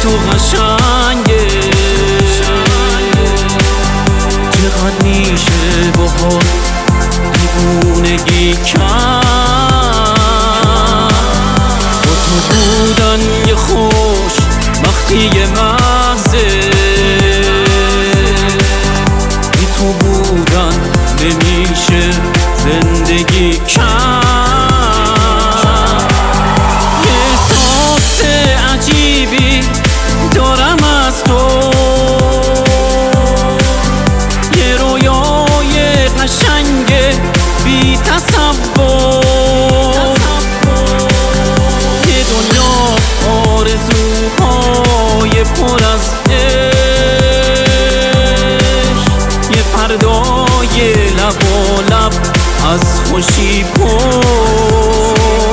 تو قشنگه، چقدر میشه باهات دیوونگی کرد. با تو بودن یه خوش وقتی محضه، بی تو بودن نمیشه زندگی کرد. احساس عجیبی دارم از تو، یه رویای قشنگ بی تصور، یه دنیا آرزوهای پر از عشق، یه فردای لب و لب از خوشی پر.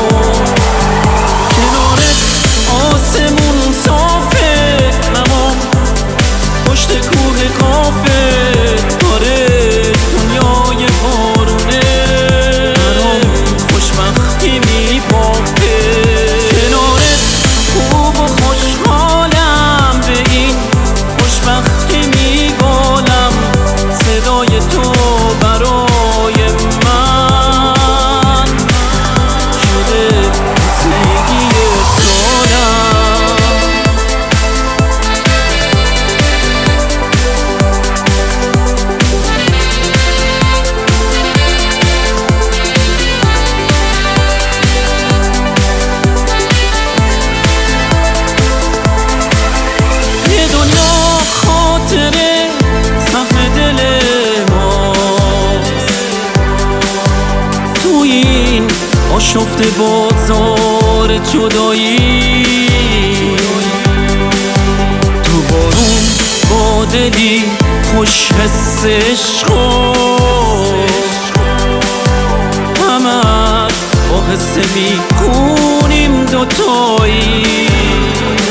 کنارت آسمون صافه، تمام پشت کوه قافه، آره دنیای بارونه برام خوشبختی میبافه. کنارت خوب و خوشحالم، به این خوشبختی میبالم. صدای تو برای من شده موسیقی سالم. یه دنیا خاطره سهم دل ماست، تو این آشفته بازار جدایی. تو بارون با دلی خوش حس عشق، همش با حس میخونیم دوتایی.